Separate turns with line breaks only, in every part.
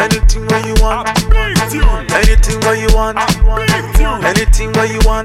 Anything where you want, anything where you want, anything where you want,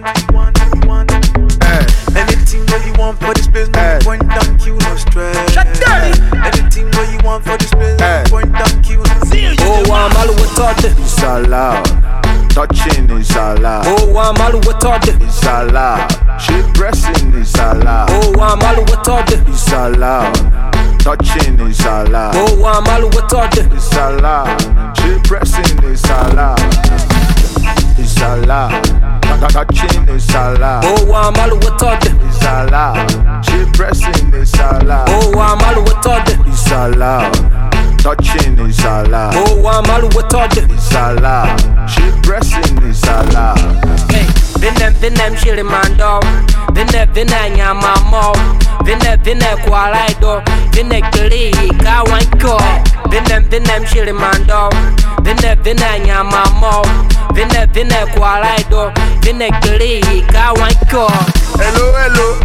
anything where you want for this place, no point down, Q, no stress. Anything where you want for this place, no point down, Q, no stress.
Oh, I'm all with it.
It's allowed. Touching is allowed.
Oh, I'm all with it.
It's allowed. She pressing is allowed.
Oh, I'm all with it.
It's allowed. Touching is allowed.
Oh, I'm all with it.
It's allowed. She pressing is allowed. It's allowed. Touching is allowed.
Oh, I'm all with it.
It's allowed. She pressing is allowed.
Oh, I'm all with it.
It's allowed. Touching is allowed.
Oh, I'm all with it.
It's allowed. She pressing is allowed.
Hey, vinem shiri mando. Vine nyamamo. Vine kwalaido. Vine gili kawanko. Vinem shiri mando. Vine nyamamo. Vine kwalaido. Vine gili kawanko.
Hello, hello.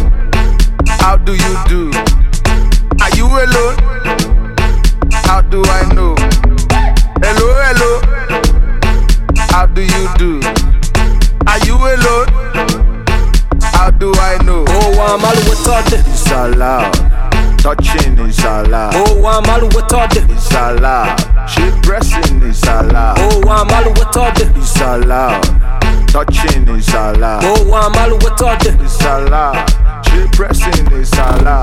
How do you do? Are you alone? How do I know? Hello, hello. How do you do? Are you alone? How do I know?
Oh, I'm all with it.
It's allowed. Touching is allowed.
Oh, I'm all with it.
It's allowed. She pressing is allowed.
Oh, I'm all with it.
It's allowed. Touching is allowed.
Oh, I'm all with it.
It's allowed. She pressing is allowed.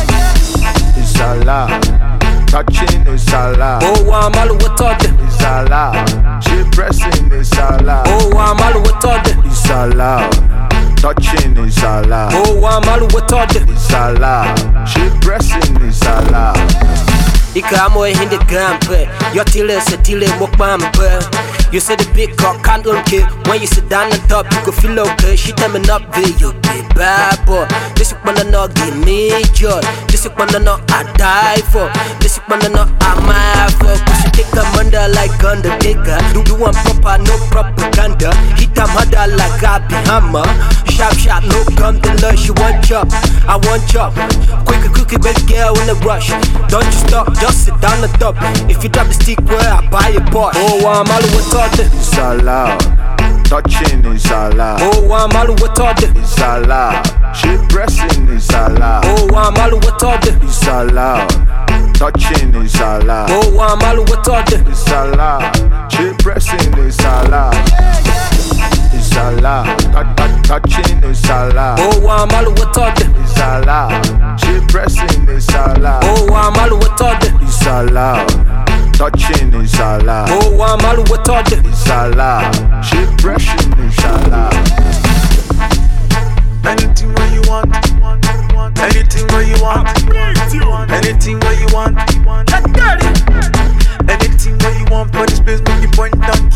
It's allowed. Touching is allowed.
Oh, I'm all with it.
It's allowed. She pressing is allowed.
Oh, I'm all with it.
It's allowed. Touching is allowed.
Oh, I'm all with it.
It's allowed. She pressing is allowed.
Ikamo in the gampe. Your tiller se tiller mukbambe. You say the big cock can't kid. When you sit down on top, you can feel okay. She coming up there, you be bad boy. This is when I know give me joy. This is when I know I die for. This is when I know I'm mad for. Cause you think I'm under like Undertaker. Do one proper, no propaganda. Hit them harder like I be hammer. Sharp, no come to lunch. You want chop, I want chop. Quick, baby girl in a rush. Don't you stop, just sit down on top. If you drop the stick, where I buy a pot. Oh, I'm all with it.
It's allowed. Touching is allowed.
Oh, I'm all with it.
It's allowed. She pressing is allowed.
Oh, I'm all with it.
It's allowed. Touching is allowed.
Oh, I'm all with it.
It's allowed. She pressing is allowed. It's allowed. Touching is allowed.
Oh, I'm all with it.
It's allowed. She pressing is allowed.
Oh, I'm all with it.
It's allowed. Touching is allowed.
Oh, I'm all with it.
It's allowed. She pressing is allowed.
Anything where you want, anything where you want, anything where you want, anything where you want for this place, make you point down.